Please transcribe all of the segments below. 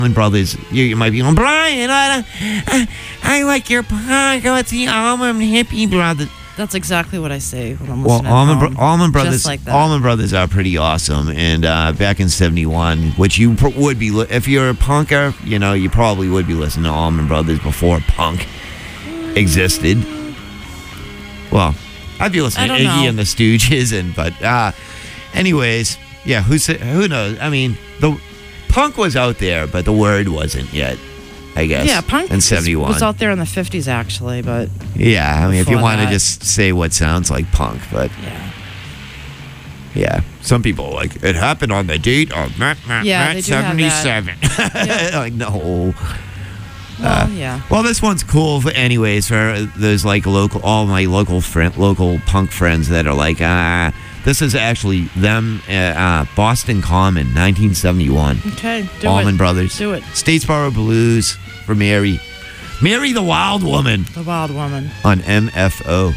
Allman Brothers. You might be going, Brian, I like your punk. Oh, it's the Allman Hippie Brothers. That's exactly what I say when I'm Well, listening at home. Allman Brothers, Just like that. Allman Brothers are pretty awesome. And back in '71, which you would be, if you're a punker, you probably would be listening to Allman Brothers before punk existed. Well, I'd be listening to Iggy and the Stooges, but anyways, yeah, who knows? I mean, the punk was out there, but the word wasn't yet, I guess. Yeah, punk in '71 was out there in the 50s, actually, but yeah, I mean, if you before want to that. just say what sounds like punk, but yeah, some people are like, it happened on the date of Yeah, they do have that. 77. Yeah. Like, no. Well, yeah. Well, this one's cool, anyways, for those like all my local punk friends that are like, this is actually them, Boston Common, 1971. Okay, do Allman it. Brothers. Do it. Statesboro Blues for Mary the Wild Woman The Wild Woman. on MFO.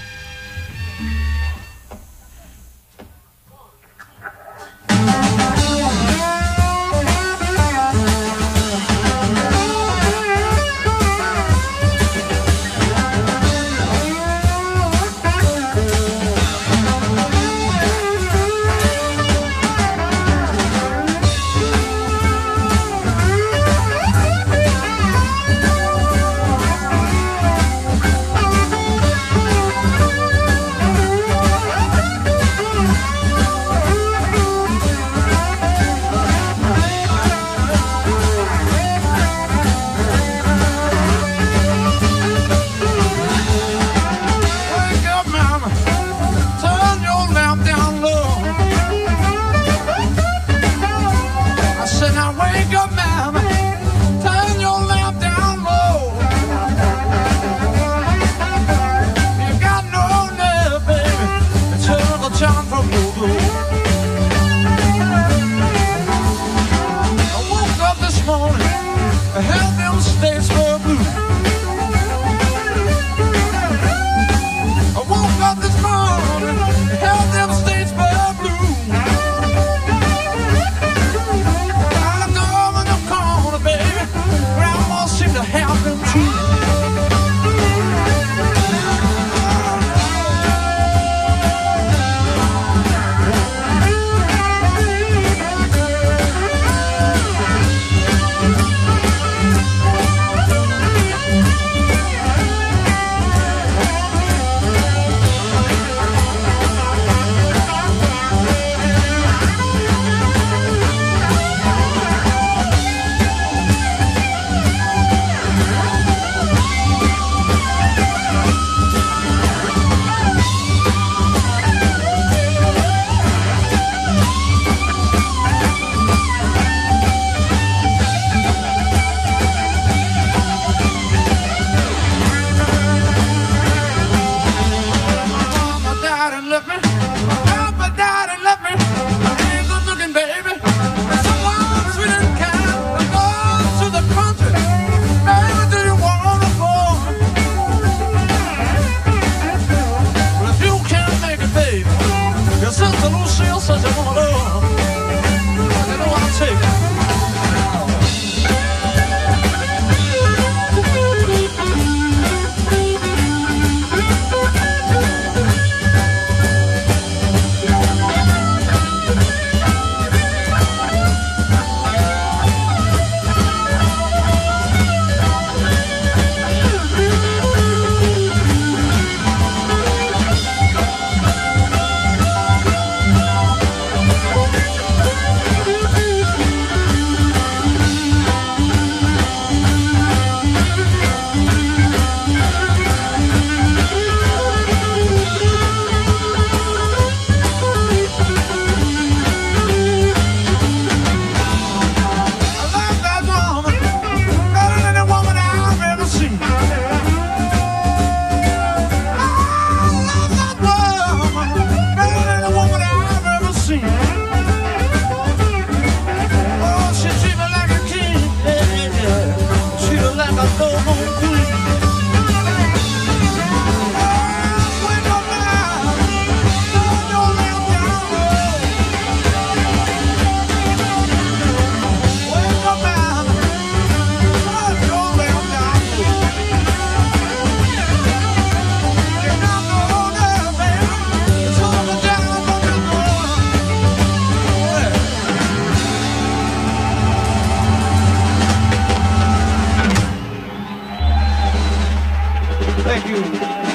Thank you.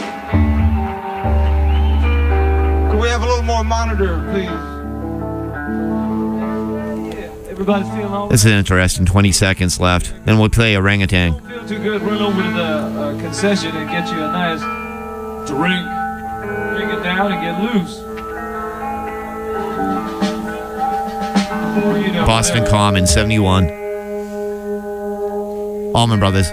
Can we have a little more monitor, please? Yeah, everybody feeling all right? This is interesting. 20 seconds left. Then we'll play Orangutan. Don't feel too good. Run over to the concession and get you a nice drink. Drink it down and get loose. You know, Boston Common, 71. Allman Brothers.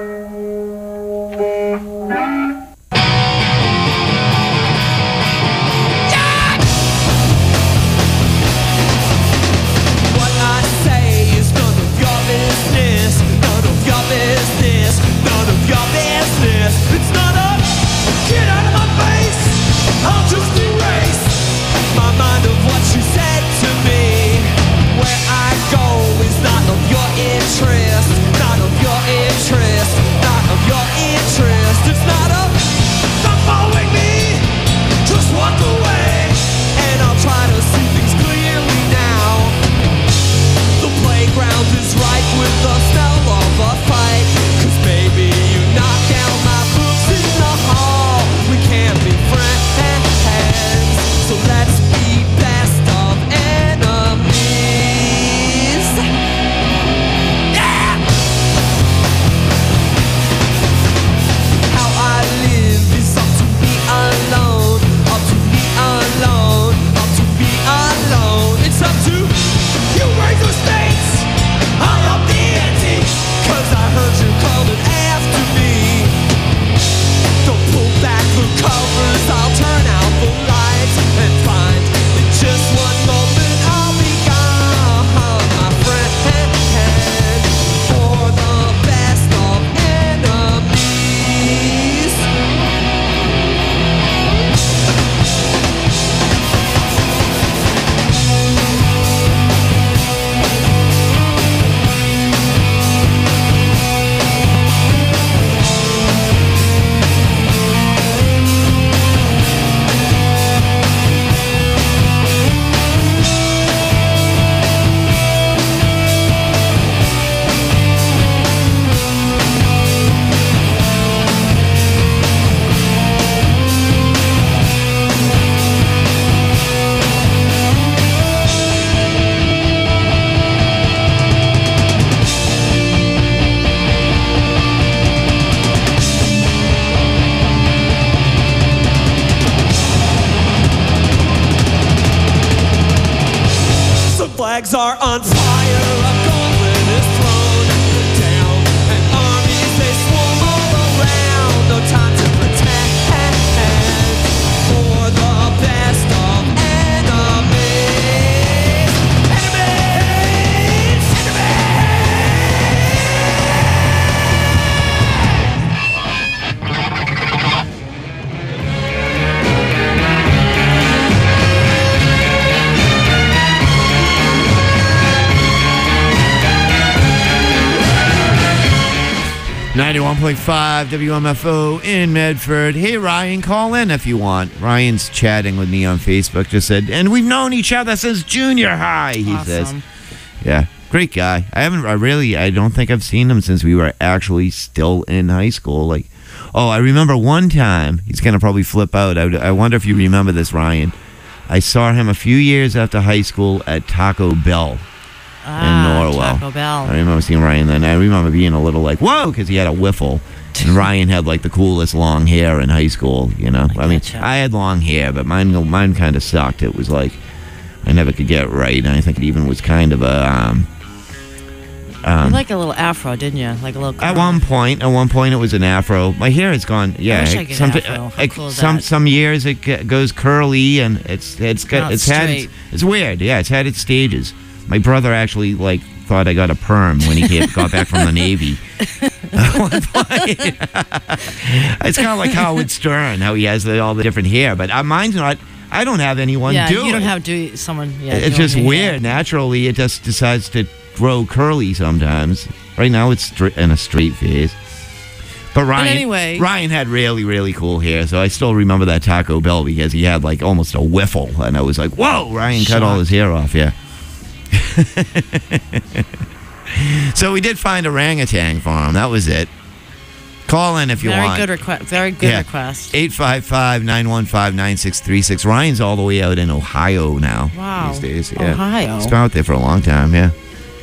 Flags are on fire, a gauntlet is thrown down, and armies they swarm all around. No time to pretend for the best of enemies. Enemies! .5 WMFO in Medford. Hey, Ryan, call in if you want. Ryan's chatting with me on Facebook. Just said, and we've known each other since junior high, he says. Yeah, great guy. I don't think I've seen him since we were actually still in high school. Like, oh, I remember one time, he's going to probably flip out. I wonder if you remember this, Ryan. I saw him a few years after high school at Taco Bell. In Norwell. Taco Bell. I remember seeing Ryan then. I remember being a little like, whoa, because he had a wiffle. And Ryan had like the coolest long hair in high school, you know. I mean, I had long hair, but mine kind of sucked. It was like, I never could get it right. And I think it even was kind of a... you like a little afro, didn't you? Like a little... At one point, it was an afro. My hair has gone... Yeah, I wish I could afro. How cool is that? Some years it goes curly, and it's straight. It's weird. Yeah, it's had its stages. My brother actually like thought I got a perm when he got back from the Navy. At one point. It's kind of like Howard Stern, how he has all the different hair, but mine's not. I don't have anyone do it. You don't have someone. Yeah, it's just weird. Naturally, it just decides to grow curly sometimes. Right now, it's in a straight phase. But Ryan had really, really cool hair, so I still remember that Taco Bell because he had like almost a wiffle, and I was like, "Whoa!" Ryan cut all his hair off. Yeah. So we did find orangutan for him. That was it. Call in if you Very want. good request. Very good request. 855-915-9636. Ryan's all the way out in Ohio now. Wow. These days. Yeah. Ohio. He's been out there for a long time, yeah.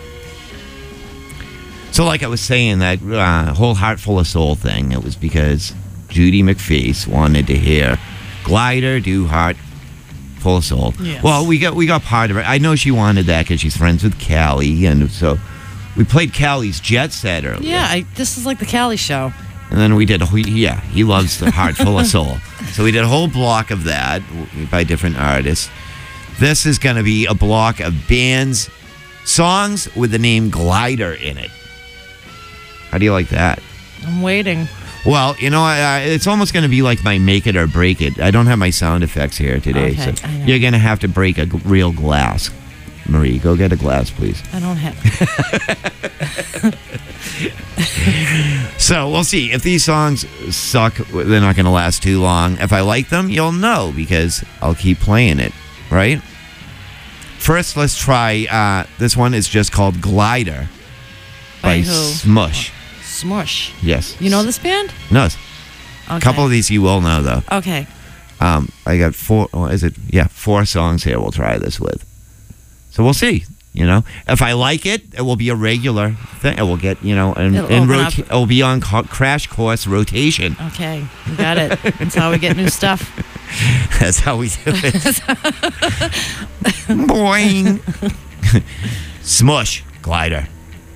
So like I was saying, that whole Heart Full of Soul thing, it was because Judy McFace wanted to hear Glider do Heart Full of Soul. Yes. Well, we got part of it. I know she wanted that because she's friends with Callie, and so we played Callie's Jet Set earlier. Yeah, this is like the Cali show. And then we did, he loves the Heart Full of Soul. So we did a whole block of that by different artists. This is going to be a block of bands, songs with the name Glider in it. How do you like that? I'm waiting. Well, you know, it's almost going to be like my Make It or Break It. I don't have my sound effects here today. Okay, So I know. you're going to have to break a real glass. Marie, go get a glass, please. I don't have. So we'll see. If these songs suck, they're not going to last too long. If I like them, you'll know because I'll keep playing it, right? First, let's try, this one is just called Glider by who? Smush. Smush. Yes. You know this band? No. Okay. A couple of these you will know, though. Okay. I got four songs here we'll try this with. So we'll see. You know, if I like it, it will be a regular thing. It will get, you know, it will be on Crash Course rotation. Okay, you got it. That's how we get new stuff. That's how we do it. Boing. Smush, Glider.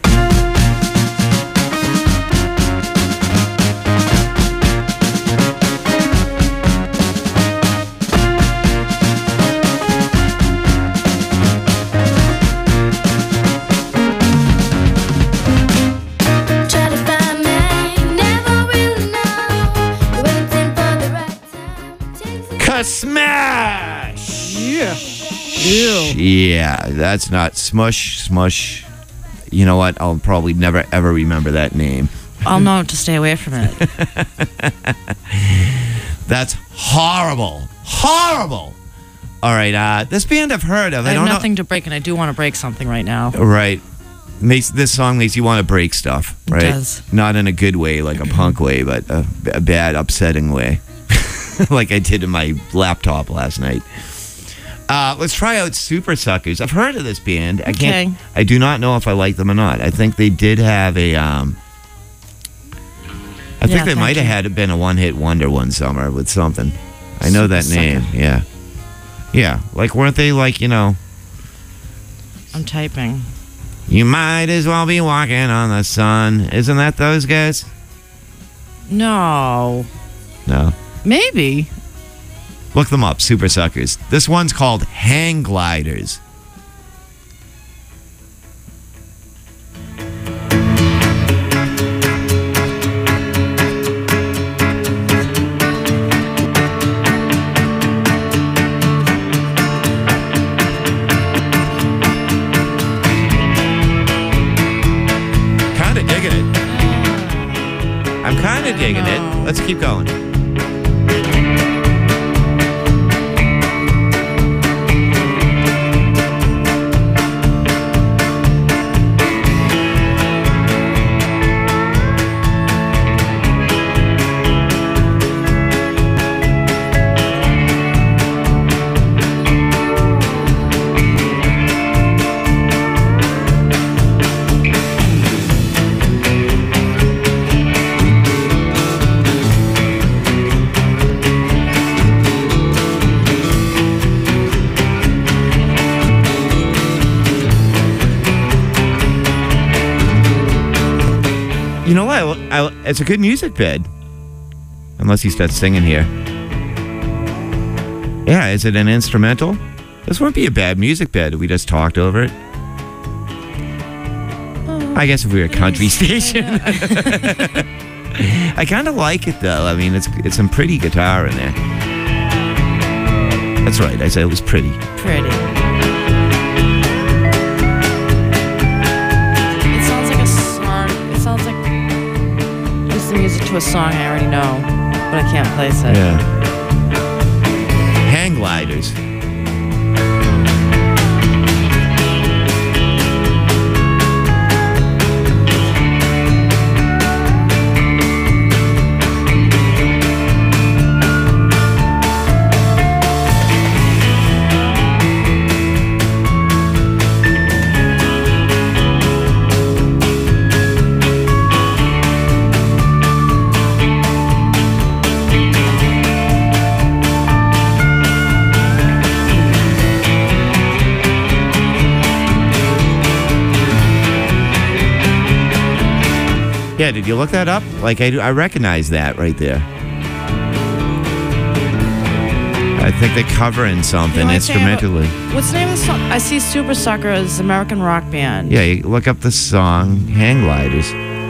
Smash! Yeah. Yeah, that's not Smush. You know what? I'll probably never ever remember that name. I'll know to stay away from it. That's horrible. Horrible. All right, this band I've heard of. I I have don't nothing to break, and I do want to break something right now. know. Right. This song makes you want to break stuff, right? It does. Not in a good way, like a punk way, but a bad, upsetting way. Like I did in my laptop last night. Let's try out Super Suckers. I've heard of this band. I do not know if I like them or not. I think they did have a. I think they might have been a one-hit wonder one summer with something. I know that name. Yeah. Yeah. Like, weren't they like, you know? I'm typing. You might as well be walking on the sun. Isn't that those guys? No. No. Maybe. Look them up, Super Suckers. This one's called Hang Gliders. Kinda digging it. I'm kinda digging it. Let's keep going. You know what? It's a good music bed. Unless he starts singing here. Yeah, is it an instrumental? This wouldn't be a bad music bed if we just talked over it. I guess if we were a country station. I kind of like it, though. I mean, it's some pretty guitar in there. That's right. I said it was pretty. Pretty. It sounds like a song. It sounds like it's the music to a song I already know, but I can't place it. Yeah. Hang gliders. Yeah, did you look that up? Like, I recognize that right there. I think they're covering something The only thing instrumentally. What's the name of the song? I see Super Sucker as American rock band. Yeah, you look up the song Hang Gliders.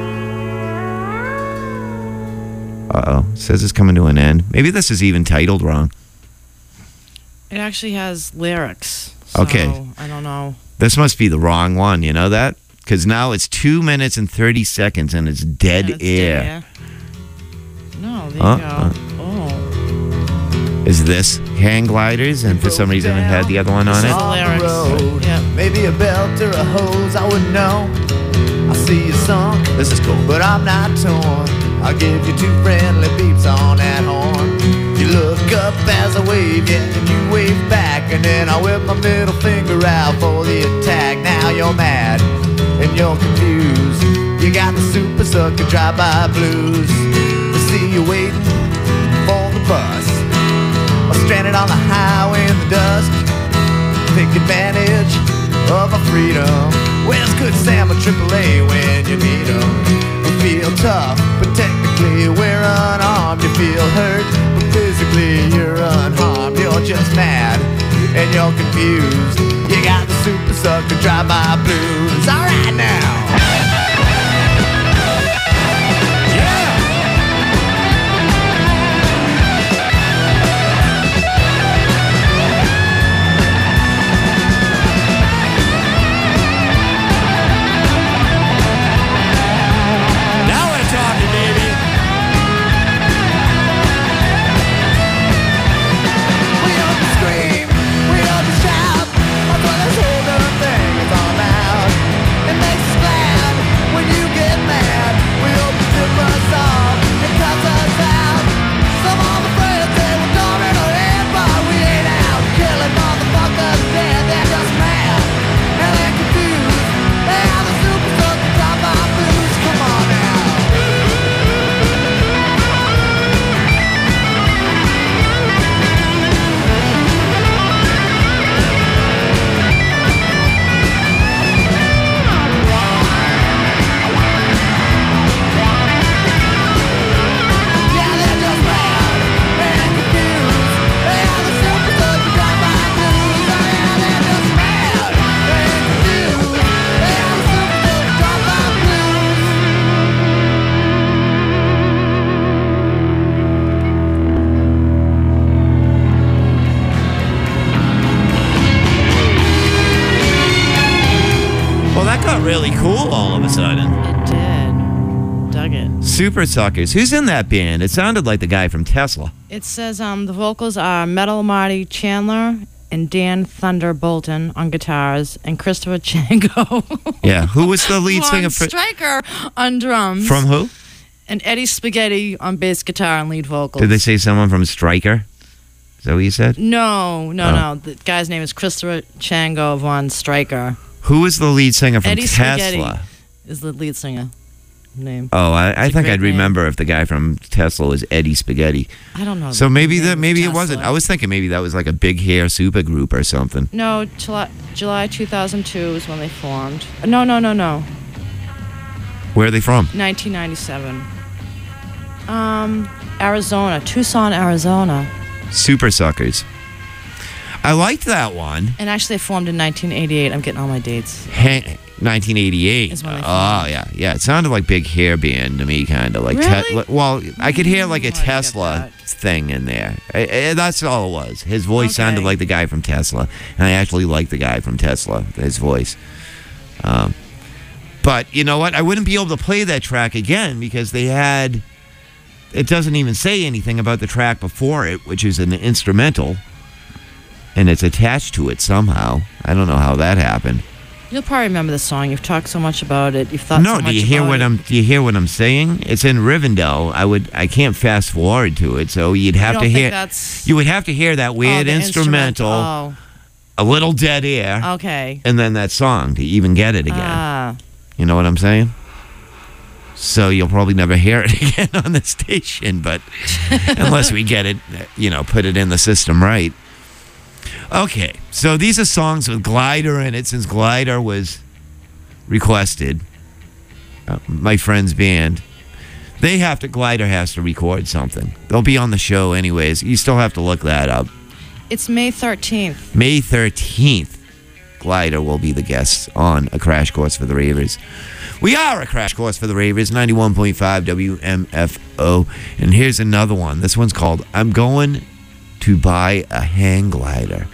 Uh-oh. It says it's coming to an end. Maybe this is even titled wrong. It actually has lyrics. So Okay. I don't know. This must be the wrong one, you know that? Because now it's 2 minutes and 30 seconds and it's dead And it's air. dead air. No, there you go. Oh. Is this Hang Gliders? And for some reason it had the other one on This is it? the lyrics. road. Yeah. Maybe a belt or a hose, I wouldn't know. I see you sunk, This is cool. but I'm not torn. I'll give you 2 friendly beeps on that horn. You look up as I wave, yeah, and you wave back, and then I whip my middle finger out for the attack. Now you're mad and you're confused. You got the super sucker drive-by blues. I see you waiting for the bus, or stranded on the highway in the dust. Take advantage of our freedom. Where's good Sam or AAA when you need 'em? We feel tough, but technically we're unarmed. You feel hurt, but physically you're unharmed. You're just mad and you're confused. You got the super sucker drive-by blues. All right now. Now we're talking, baby. We don't scream, we don't shout. That's what this whole damn thing is all about. It makes us glad when you get mad. We hope you tip us off and cuss us out. Some of the friends say we're going in our head, but we ain't out. Killing motherfuckers dead, they're just mad. And they're confused. They are the super sucker drive-by blues. Come on now. Yeah, they're just mad and confused. They are the super sucker drive-by blues. Oh yeah, they're just mad and confused. They are the super sucker drive-by blues. Well, that got really cool all of a sudden. It did. Dug it. Super Suckers. Who's in that band? It sounded like the guy from Tesla. It says the vocals are Metal Marty Chandler and Dan Thunder Bolton on guitars and Christopher Chango. Yeah. Who was the lead singer for, Striker on drums. from who? And Eddie Spaghetti on bass guitar and lead vocals. Did they say someone from Stryker? Is that what you said? No. Oh. No. The guy's name is Christopher Chango von Striker. Who was the lead singer from Eddie Tesla? Spaghetti is the lead singer name. Oh, I It's a think great I'd name. remember if the guy from Tesla was Eddie Spaghetti. I don't know. So the maybe name that of maybe it Tesla. wasn't. I was thinking maybe that was like a big hair super group or something. No, July 2002 is when they formed. No. Where are they from? 1997. Arizona, Tucson, Arizona. Super Suckers. I liked that one. And actually, they formed in 1988. I'm getting all my dates. 1988. Is when they Oh, yeah. It sounded like big hair band to me, kind of like. Really? Well, I could hear like a I get Tesla that. thing in there. That's all it was. His voice sounded Okay. like the guy from Tesla, and I actually liked the guy from Tesla. His voice. But you know what? I wouldn't be able to play that track again because they had. It doesn't even say anything about the track before it, which is an instrumental, and it's attached to it somehow. I don't know how that happened. You'll probably remember the song. You've talked so much about it. You've thought No, so much do you hear about what it. do you hear what I'm saying? It's in Rivendell. I can't fast forward to it, so you'd have You to don't think hear. that's- You would have to hear that weird the instrumental, a little dead air, Oh, okay. and then that song to even get it again. Ah, You know what I'm saying? So you'll probably never hear it again on the station, but unless we get it, put it in the system right. Okay, so these are songs with Glider in it, since Glider was requested. my friend's band. Glider has to record something. They'll be on the show anyways. You still have to look that up. It's May 13th. May 13th, Glider will be the guest on A Crash Course for the Ravers. We are A Crash Course for the Ravers, 91.5 WMFO. And here's another one. This one's called I'm Going to Buy a Hang Glider.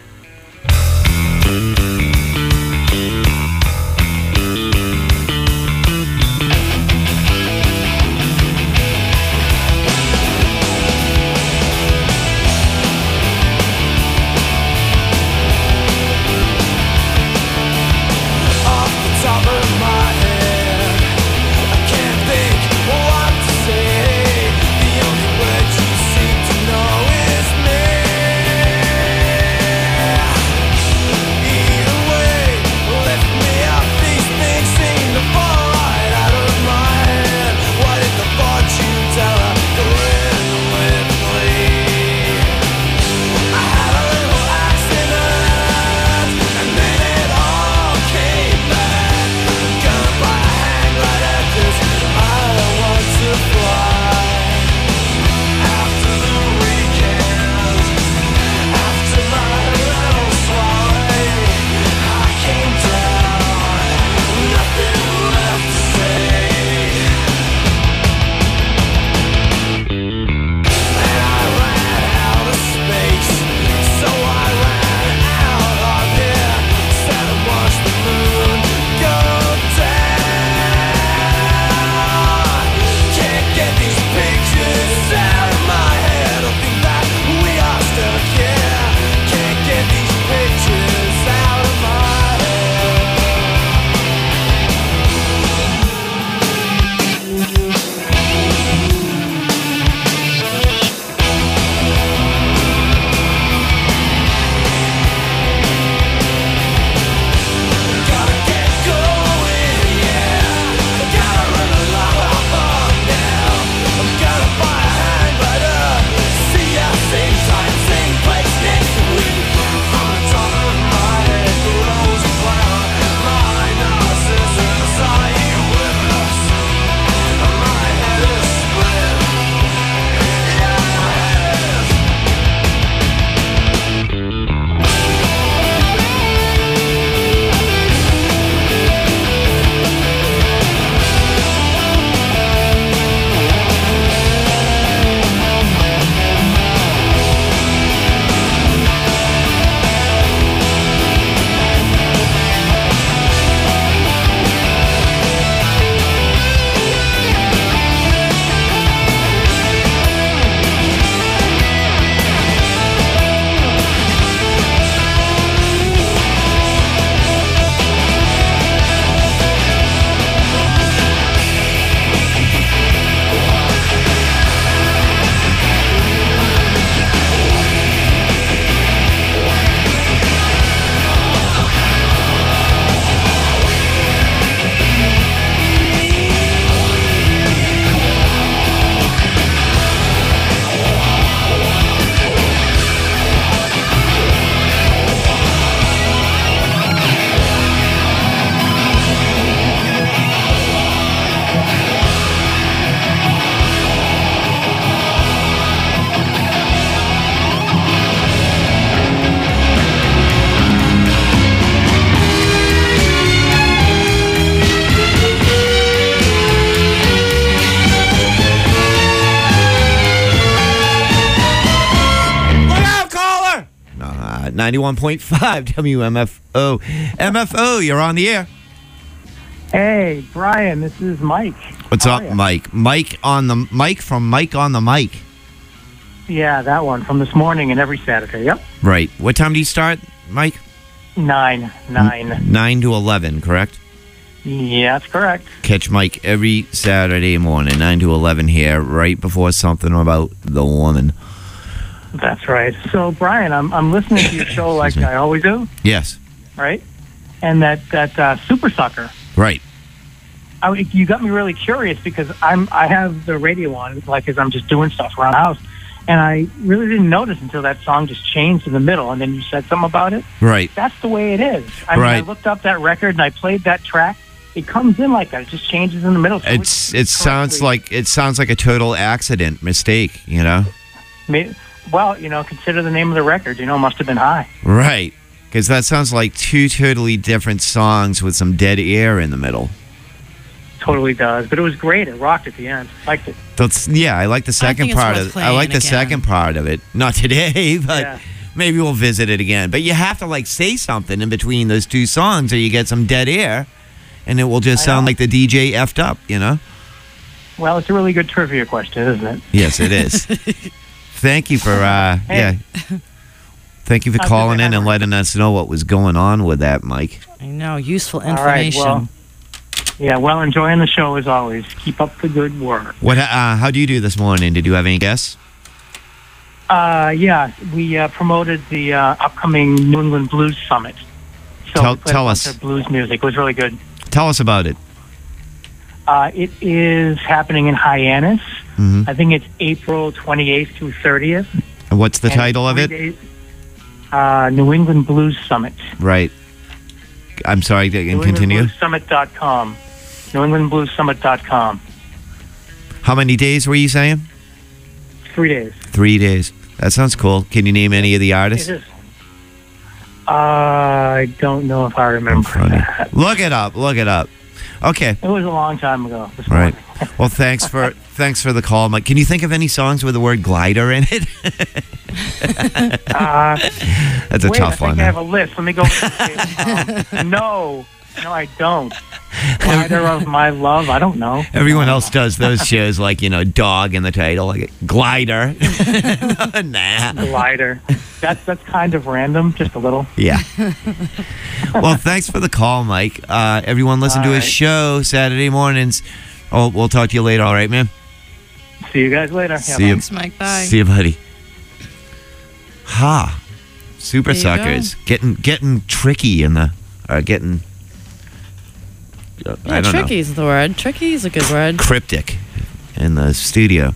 at 91.5 WMFO. MFO, you're on the air. Hey, Brian, this is Mike. What's up, Mike? Mike on the mic from Mike on the mic. Yeah, that one from this morning and every Saturday. Yep. Right. What time do you start, Mike? 9 to 11, correct? Yeah, that's correct. Catch Mike every Saturday morning, 9 to 11 here, right before something about the woman. That's right. So, Brian, I'm listening to your show like I always do. Yes. Right? And that Super Sucker. Right. You got me really curious because I have the radio on, like as I'm just doing stuff around the house, and I really didn't notice until that song just changed in the middle, and then you said something about it. Right. That's the way it is. I mean, I looked up that record and I played that track it comes in like that. It just changes in the middle. So It sounds like a total accident mistake, you know? Well, consider the name of the record. It must have been high. Right. Because that sounds like two totally different songs with some dead air in the middle. Totally does, but it was great. It rocked at the end. Liked it. I like the second part of it. I like the second part of it. Not today, but maybe we'll visit it again. But you have to say something in between those two songs, or you get some dead air, and it will just sound like the DJ effed up. Well, it's a really good trivia question, isn't it? Yes, it is. Thank you for Thank you for calling in and letting us know what was going on with that, Mike. I know, useful information. All right, well, enjoying the show as always. Keep up the good work. How do you do this morning? Did you have any guests? Yeah, we promoted the upcoming New England Blues Summit. So tell us. Blues music. It was really good. Tell us about it. It is happening in Hyannis. Mm-hmm. I think it's April 28th through 30th. And what's the title of it? New England Blues Summit. Right. I'm sorry, continue. NewEnglandBluesSummit.com. NewEnglandBluesSummit.com. How many days were you saying? 3 days. 3 days. That sounds cool. Can you name any of the artists? It is. I don't know if I remember that. Look it up. Okay. It was a long time ago. Right. Well, thanks for the call, Mike. Can you think of any songs with the word glider in it? That's a tough one. I have a list. Let me go. No, I don't. Glider of My Love. I don't know. Everyone else does those shows like dog in the title, like glider. Nah. Glider. That's kind of random, just a little. Yeah. Well, thanks for the call, Mike. Everyone listen to his show Saturday mornings. Oh, we'll talk to you later. All right, man. See you guys later. Thanks, Mike. Bye. See you, buddy. Super suckers getting tricky in the getting. I don't tricky is the word. Tricky is a good word. Cryptic in the studio.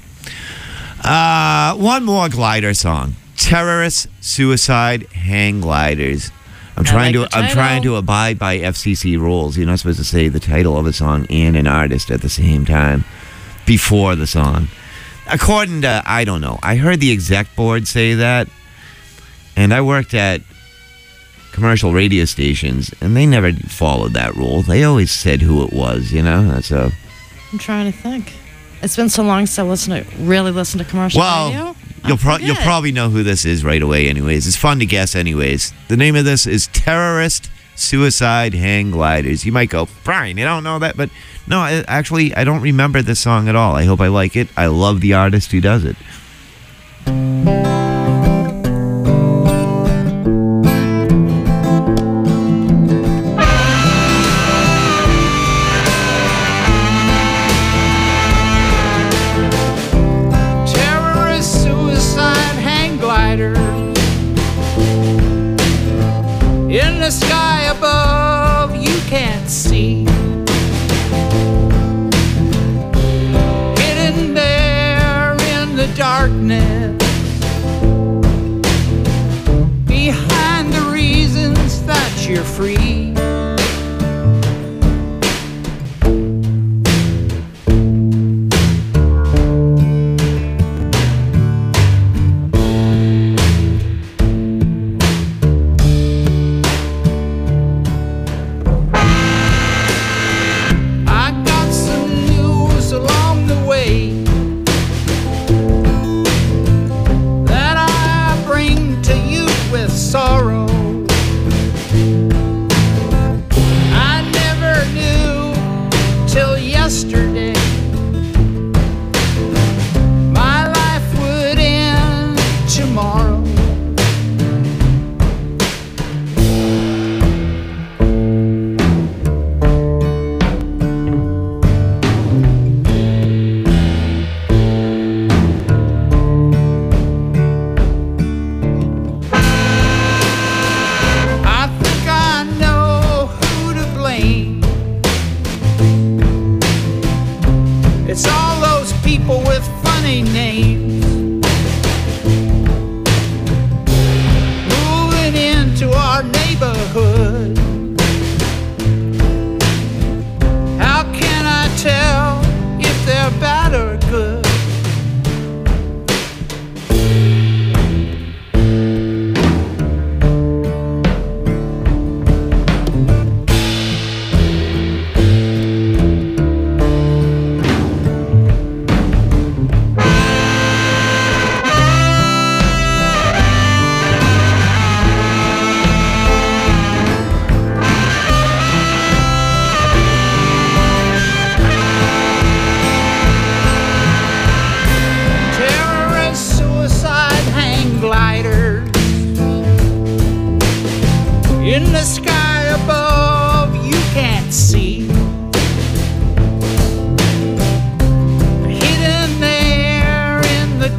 One more glider song. Terrorists, suicide, hang gliders. I'm trying to abide by FCC rules. You're not supposed to say the title of a song and an artist at the same time before the song. According to, I don't know, I heard the exec board say that, and I worked at commercial radio stations, and they never followed that rule. They always said who it was, So I'm trying to think. It's been so long since I really listened to commercial radio. You'll probably know who this is right away anyways. It's fun to guess anyways. The name of this is Terrorist Suicide Hang Gliders. You might go, Brian, you don't know that? But no, I don't remember this song at all. I hope I like it. I love the artist who does it. In the sky above, you can't see. Hidden there in the darkness, behind the reasons that you're free.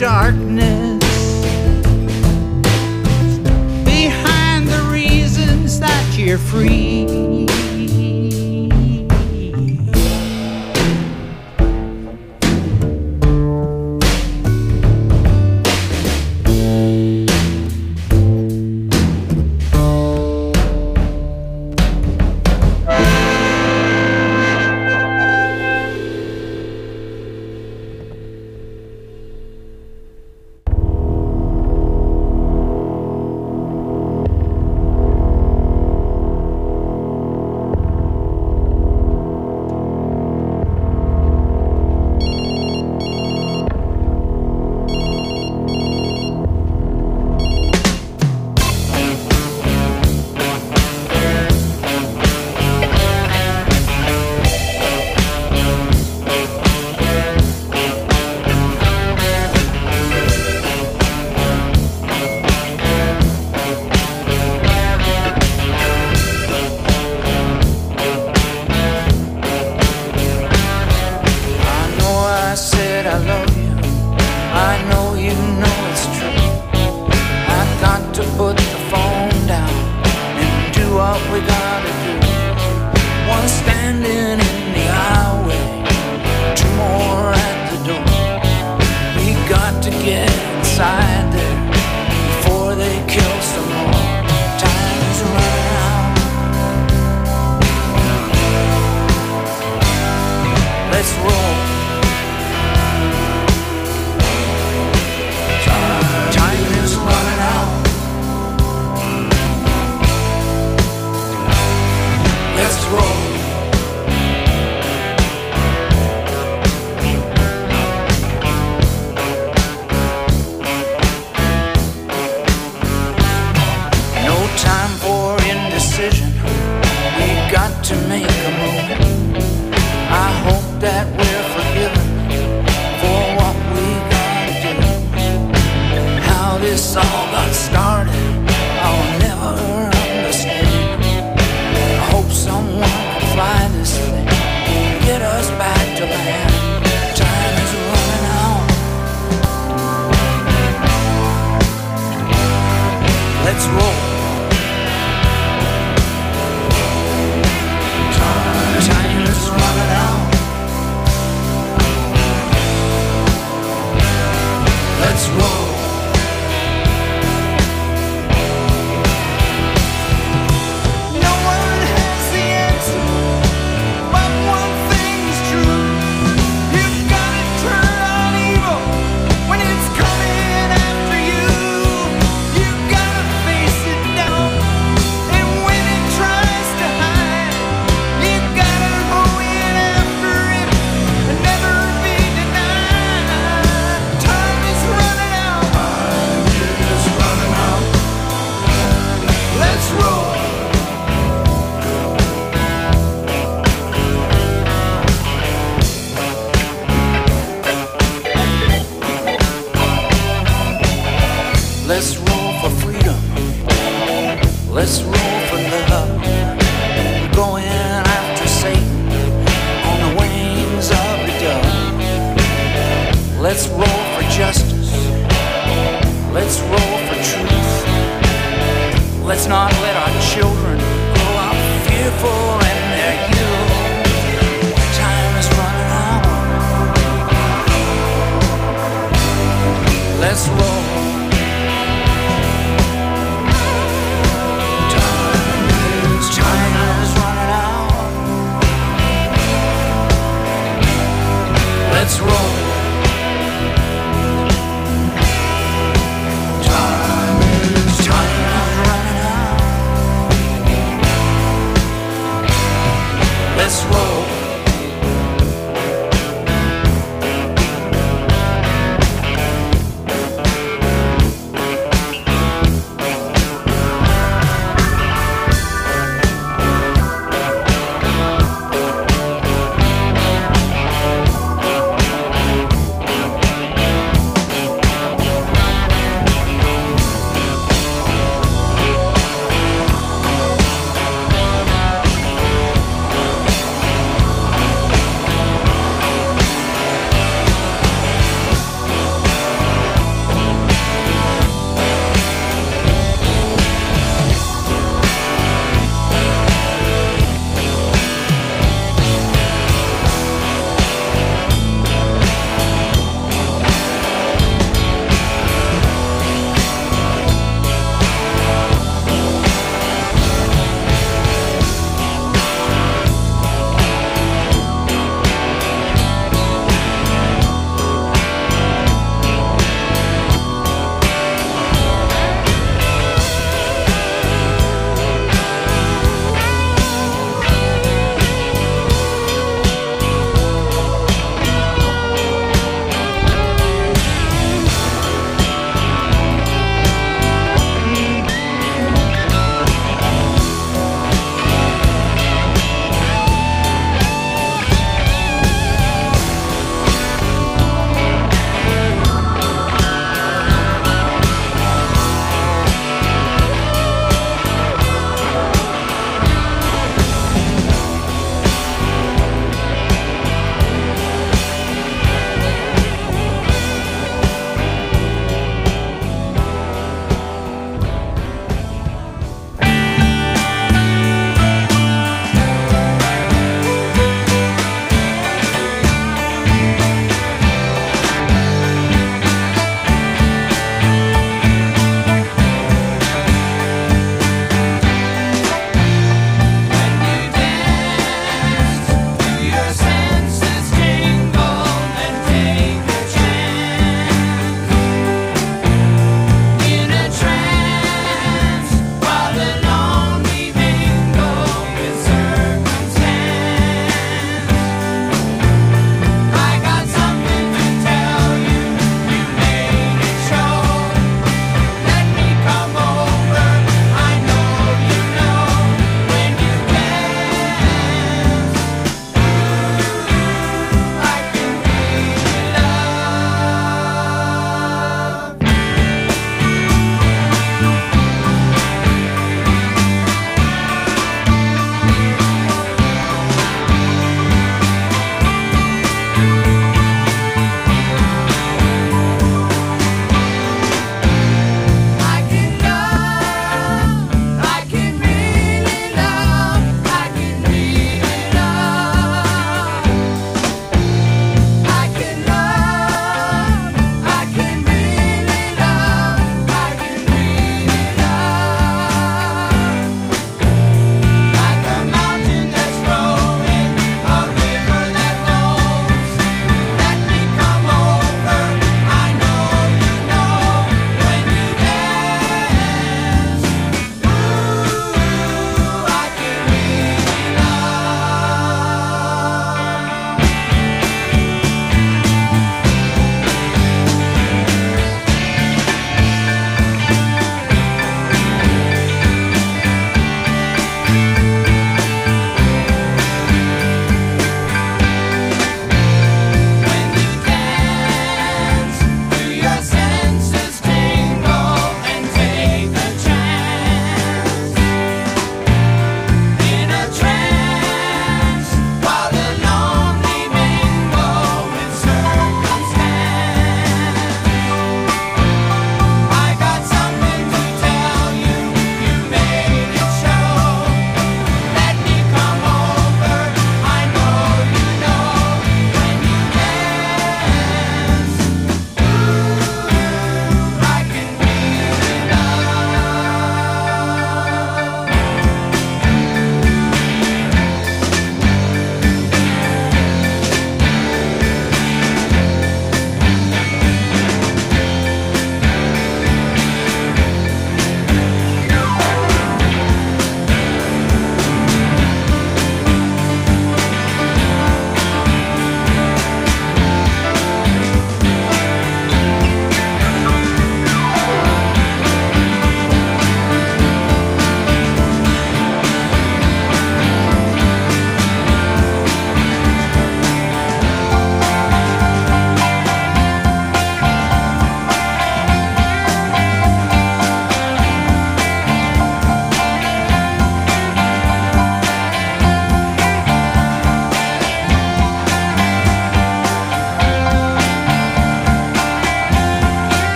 darkness behind the reasons that you're free.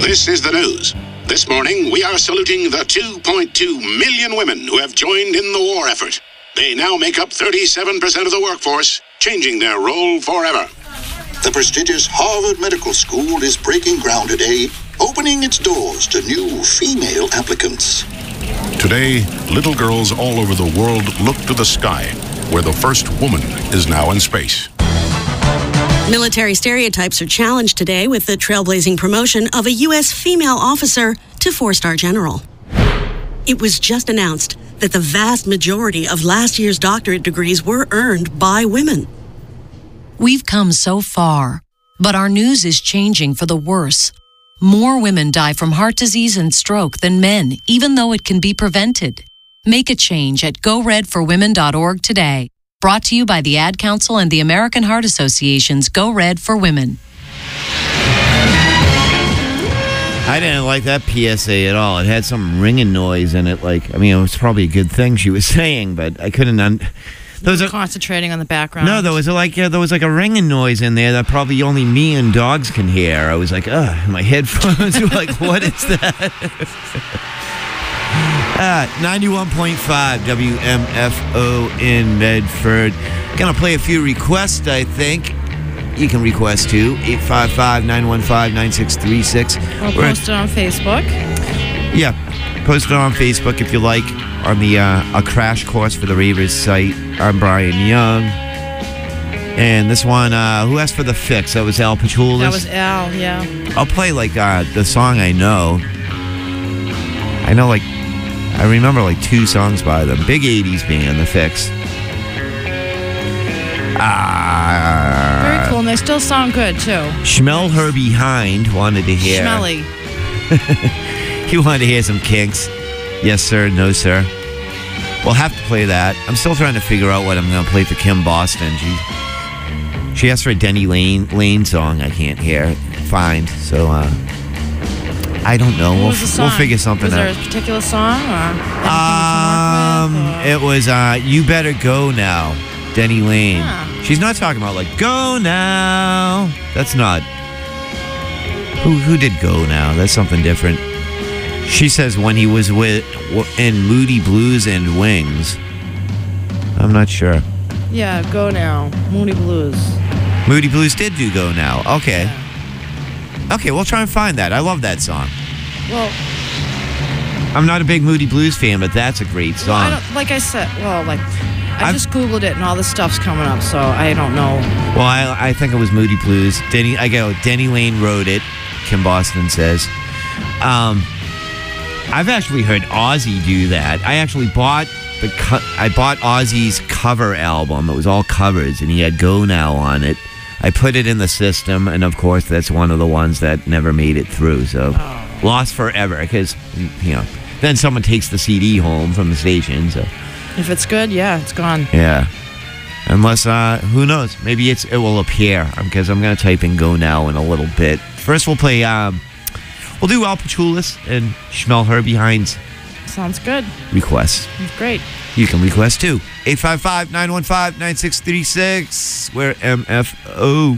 This is the news. This morning, we are saluting the 2.2 million women who have joined in the war effort. They now make up 37% of the workforce, changing their role forever. The prestigious Harvard Medical School is breaking ground today, opening its doors to new female applicants. Today, little girls all over the world look to the sky, where the first woman is now in space. Military stereotypes are challenged today with the trailblazing promotion of a U.S. female officer to four-star general. It was just announced that the vast majority of last year's doctorate degrees were earned by women. We've come so far, but our news is changing for the worse. More women die from heart disease and stroke than men, even though it can be prevented. Make a change at goredforwomen.org today. Brought to you by the Ad Council and the American Heart Association's Go Red for Women. I didn't like that PSA at all. It had some ringing noise in it. It was probably a good thing she was saying, but I couldn't. Concentrating on the background. No, there was a ringing noise in there that probably only me and dogs can hear. I was like, my headphones were like, what is that? 91.5 WMFO in Medford. Gonna play a few requests, I think. You can request too. 855-915-9636. Or post it on Facebook. Yeah, post it on Facebook if you like. On the A Crash Course for the Ravers site. I'm Brian Young. And this one, who asked for the fix? That was Al Pachulis? That was Al, yeah. I'll play the song I know. I know I remember two songs by them. Big 80s band, The Fix. Very cool, and they still sound good, too. Schmell Her Behind wanted to hear. Schmelly. He wanted to hear some Kinks. Yes, sir. No, sir. We'll have to play that. I'm still trying to figure out what I'm going to play for Kim Boston. She asked for a Denny Lane song I can't find. So, I don't know. We'll figure something out. Was there a particular song? It was You Better Go Now, Denny Lane. Yeah. She's not talking about Go Now. That's not. Who did Go Now? That's something different. She says when he was in Moody Blues and Wings. I'm not sure. Yeah, Go Now. Moody Blues. Moody Blues did do Go Now. Okay. Yeah. Okay, we'll try and find that. I love that song. Well, I'm not a big Moody Blues fan, but that's a great song. I just Googled it and all this stuff's coming up, so I don't know. Well, I think it was Moody Blues. Denny Lane wrote it, Kim Boston says. I've actually heard Ozzy do that. I actually bought Ozzy's cover album. It was all covers, and he had Go Now on it. I put it in the system, and of course, that's one of the ones that never made it through. So, lost forever, because, then someone takes the CD home from the station. So, if it's good, yeah, it's gone. Yeah. Unless, who knows? Maybe it will appear, because I'm going to type in Go Now in a little bit. First, we'll play, we'll do Al Pachulis and Schmell Her Behind. Sounds good. Requests. Great. You can request too. 855-915-9636. We're MFO.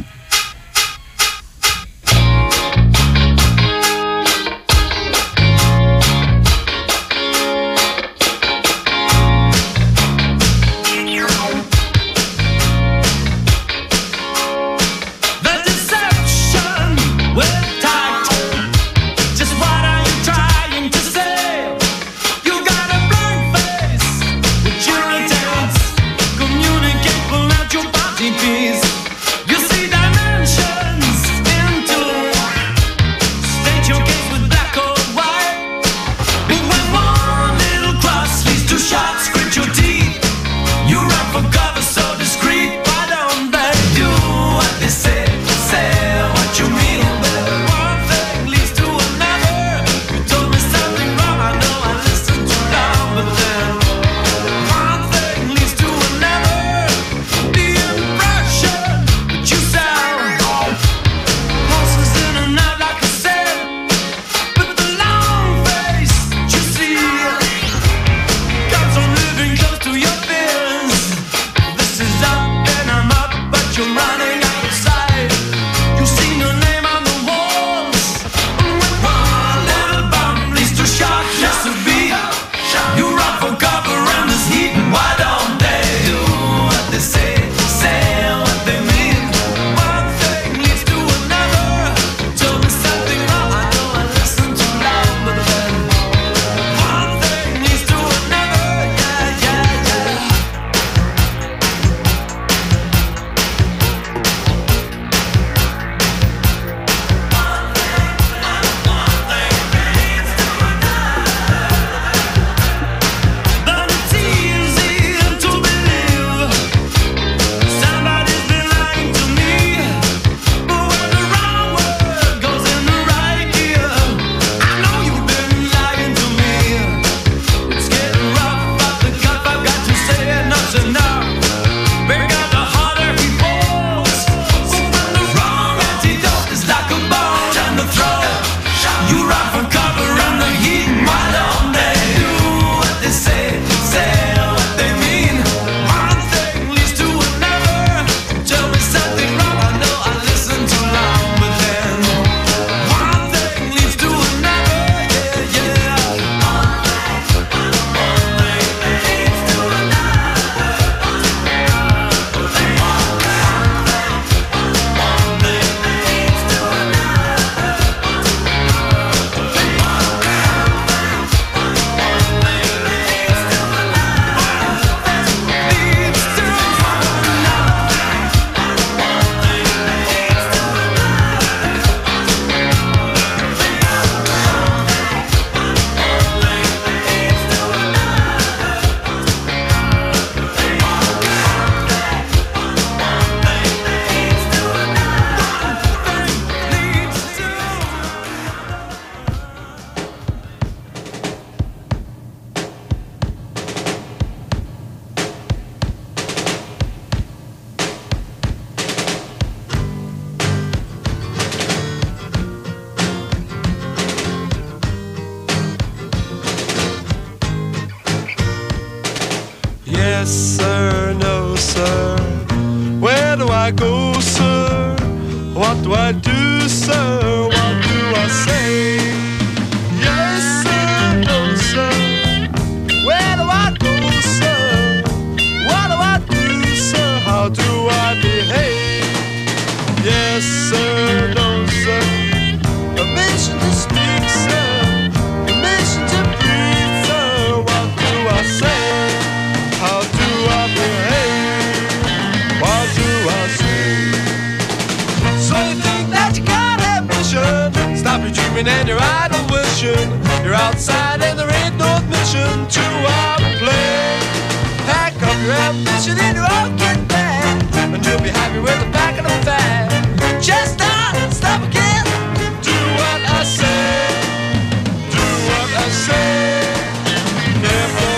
Where do I go, sir? What do I do, sir? What do I say? Yes, sir, no, sir. Where do I go, sir? What do I do, sir? How do I behave? Yes, sir, no, sir. Permission to speak, sir. Permission to breathe, sir. What do I say? How do I behave? What do I say? So you think that you got ambition? Stop your dreaming and your idle wishing. You're outside and there ain't no admission to our play. Pack up your ambition in your own kit bag, and you'll be happy with the back of the bag. Just stop again. Do what I say. Do what I say. Never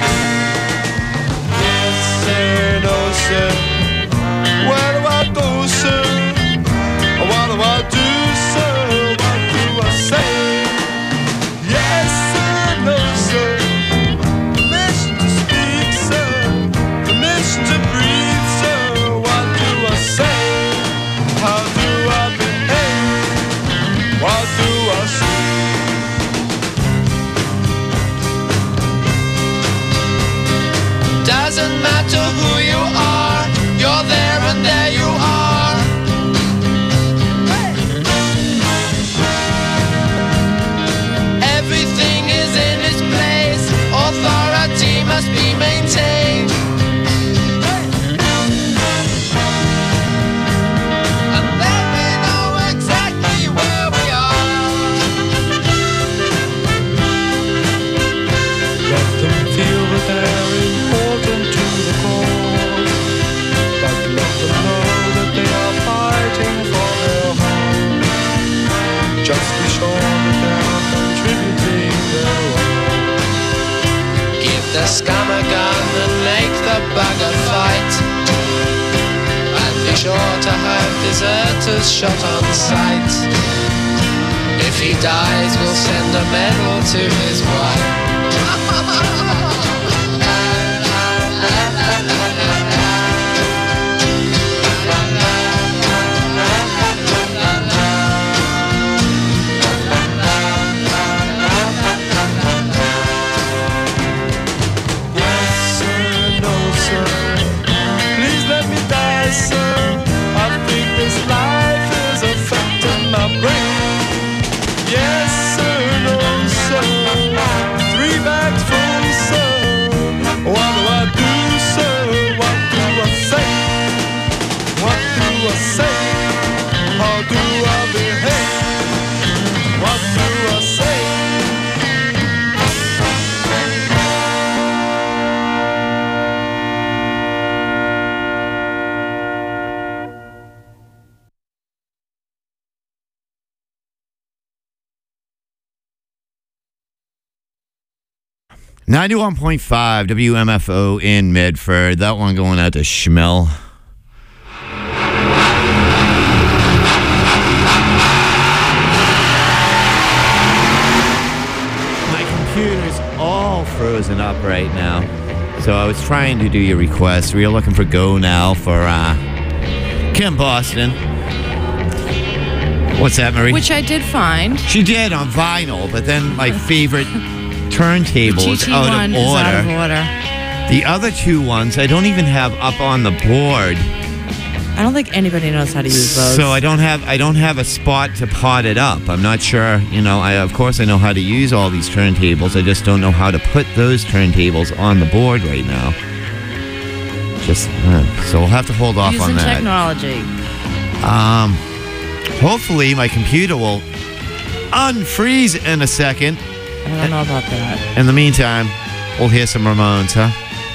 yes, sir, no, sir. Where do I go, sir? What do I do, sir? What do I say? Yes, sir, no, sir. Permission to speak, sir. Permission to breathe, sir. What do I say? How do I behave? What do I say? Doesn't matter who you are, you're there and there you are. Everything is in its place, authority must be maintained. And then we know exactly where we are. Let them feel that they're important to the cause, but let them know that they are fighting for their home. Just be sure that they're contributing their own. Give the scum a gun and make the bugger fight, and be sure to have deserters shot on sight. If he dies, we'll send a medal to his wife. .5 WMFO in Medford. That one going out to Schmel. My computer's all frozen up right now. So I was trying to do your request. We are looking for Go Now for Kim Boston. What's that, Marie? Which I did find. She did on vinyl, but then my favorite turntables out of order. The other two ones I don't even have up on the board. I don't think anybody knows how to use those. So I don't have a spot to pot it up. I'm not sure, of course I know how to use all these turntables. I just don't know how to put those turntables on the board right now. So we'll have to hold off on that. Technology. Hopefully my computer will unfreeze in a second. I don't know about that. In the meantime, we'll hear some Ramones, huh?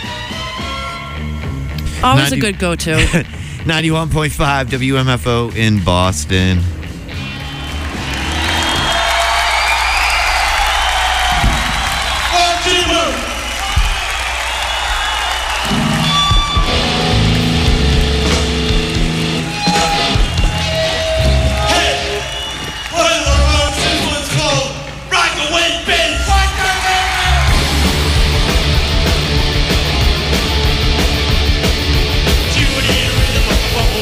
Always a good go-to. 91.5 WMFO in Boston. What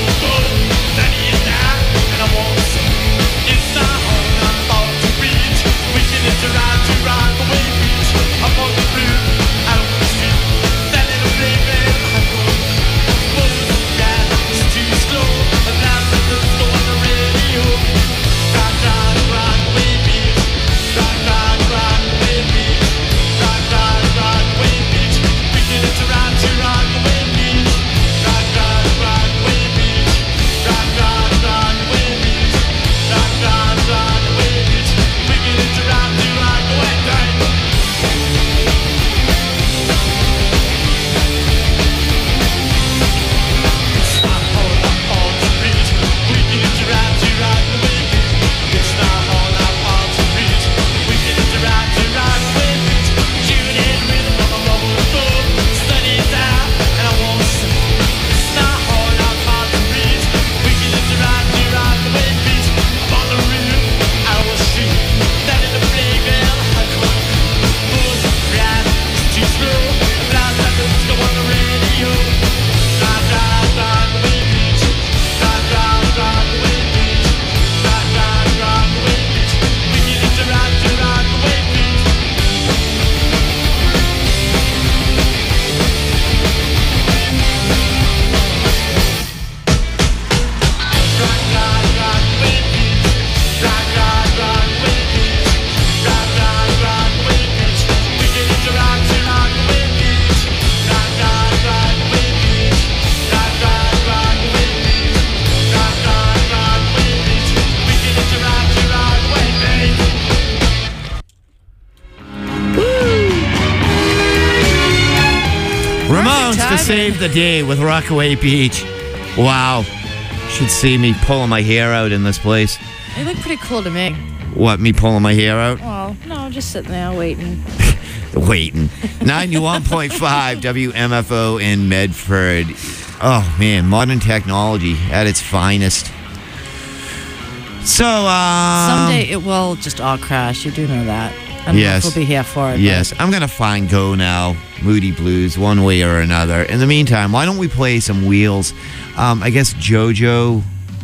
Save the day with Rockaway Beach. Wow. Should see me pulling my hair out in this place. You look pretty cool to me. What, me pulling my hair out? Well, no, just sitting there waiting. Waiting. 91.5 WMFO in Medford. Oh, man, modern technology at its finest. So, someday it will just all crash. You do know that. And yes. we'll be here for it. Yes, I'm going to find Go Now, Moody Blues, one way or another. In the meantime, why don't we play some Wheels? I guess JoJo.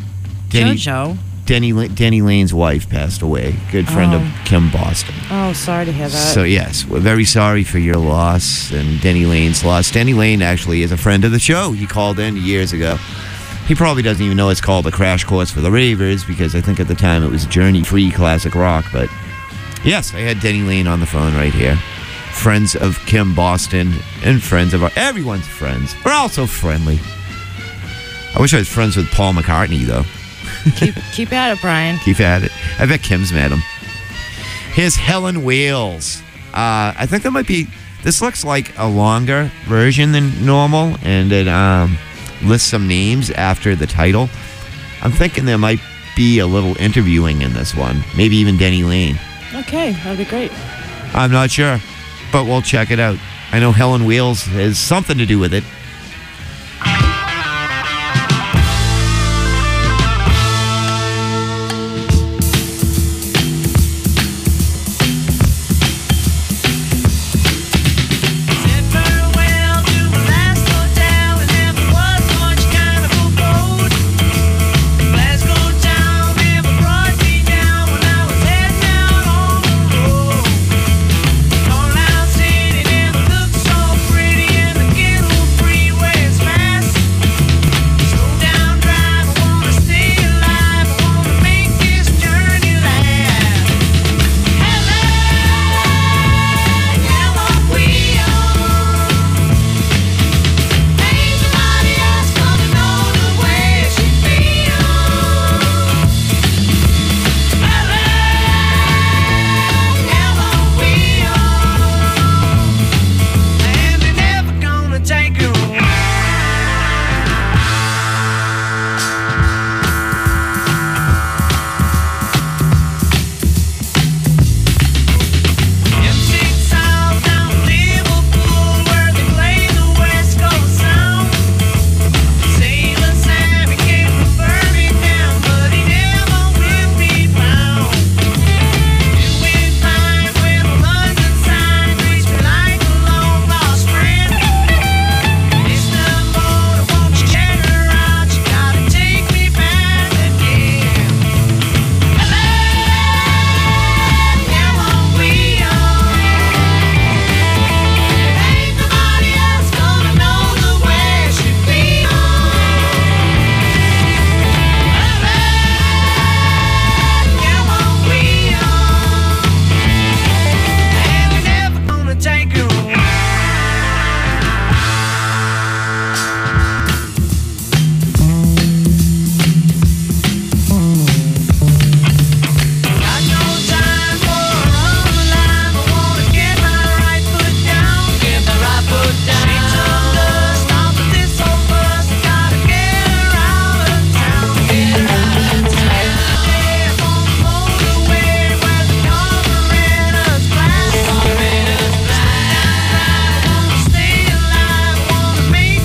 Denny Lane's wife passed away. Good friend of Kim Boston. Oh, sorry to hear that. So, yes, we're very sorry for your loss and Denny Lane's loss. Denny Lane actually is a friend of the show. He called in years ago. He probably doesn't even know it's called the Crash Course for the Ravers because I think at the time it was Journey Free Classic Rock. But, yes, I had Denny Lane on the phone right here. Friends of Kim Boston and friends of everyone's friends. We're all so friendly. I wish I was friends with Paul McCartney, though. Keep at it, Brian. Keep at it. I bet Kim's met him. Here's Helen Wales. I think this looks like a longer version than normal, and it lists some names after the title. I'm thinking there might be a little interviewing in this one. Maybe even Denny Lane. Okay, that'd be great. I'm not sure, but we'll check it out. I know Helen Wales has something to do with it.